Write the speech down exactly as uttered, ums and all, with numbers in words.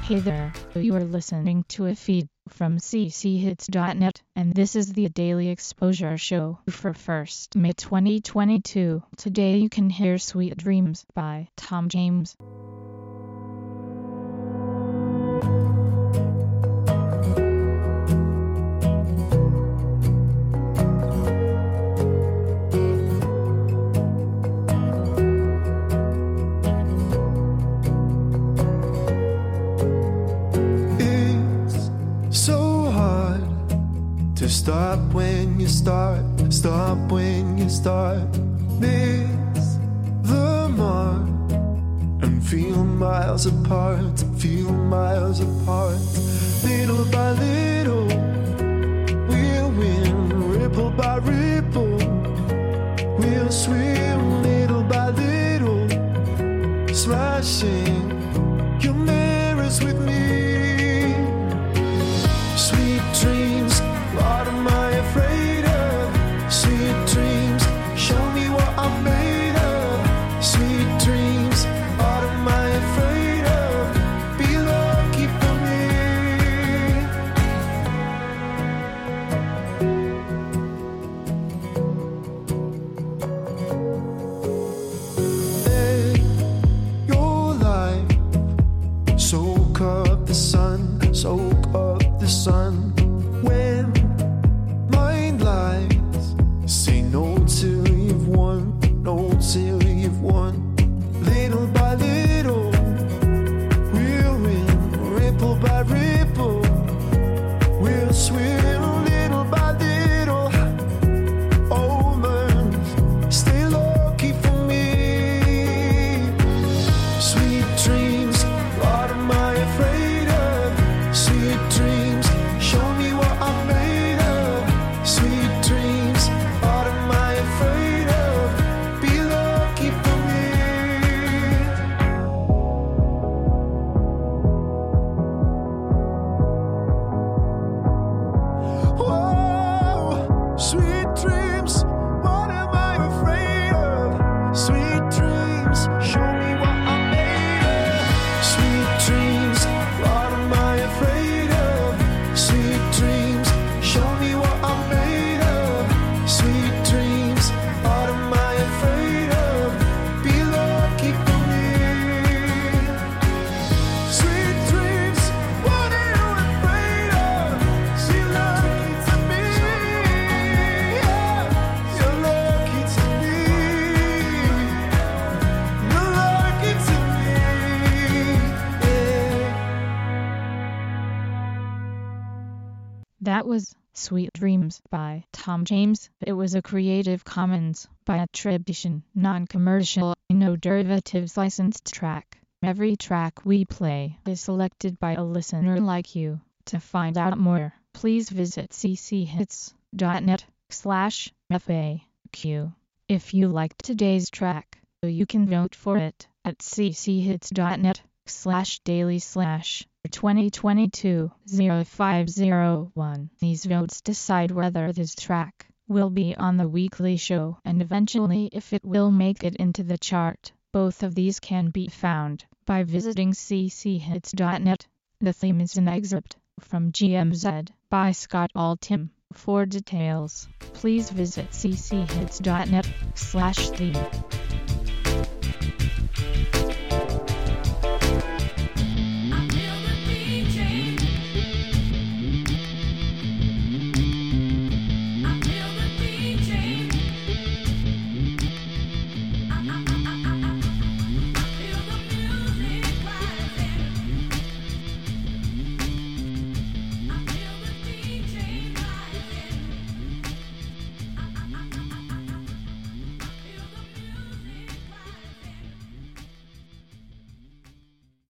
Hey there, you are listening to a feed from c c hits dot net, and this is the Daily Exposure Show for first May twenty twenty-two. Today you can hear Sweet Dreams by Tom James. Stop when you start, stop when you start. Miss the mark and feel miles apart, feel miles apart. Little by little, we'll win. Ripple by ripple, we'll swim. Little by little, smashing your mirrors with me. Sweet dreams, what am I afraid of? Sweet dreams, show me what I'm made of. Sweet dreams, what am I afraid of? Be lucky for me. Let your life soak up the sun, soak up the sun. When mind lies, say no till you've won, no till you've won. Little by little, we'll win. Ripple by ripple, we'll swim. Little by little, omens, stay lucky for me. Sweet dreams, what am I afraid of? Sweet dreams, show me what I'm made of. Sweet dreams, what am I afraid of? Be lucky for me. Whoa, sweet dreams, what am I afraid of? Sweet dreams, show me what I'm made of. Sweet dreams, what am I afraid of? Sweet dreams, show me what I'm made of. Sweet dreams, what am I afraid of? Be lucky for me. Sweet dreams, what are you afraid of? See, lucky to me. Yeah, you're lucky to me. You're lucky to me. Yeah. That was Sweet Dreams by Tom James. It was a Creative Commons by attribution, non-commercial, no derivatives licensed track. Every track we play is selected by a listener like you. To find out more, please visit c c hits dot net slash F A Q. If you liked today's track, you can vote for it at c c hits dot net slash daily slash twenty twenty-two oh five oh one. These votes decide whether this track will be on the weekly show and eventually if it will make it into the chart. Both of these can be found by visiting c c hits dot net. The theme is an excerpt from G M Z by Scott Altham. For details, please visit c c hits dot net slash theme.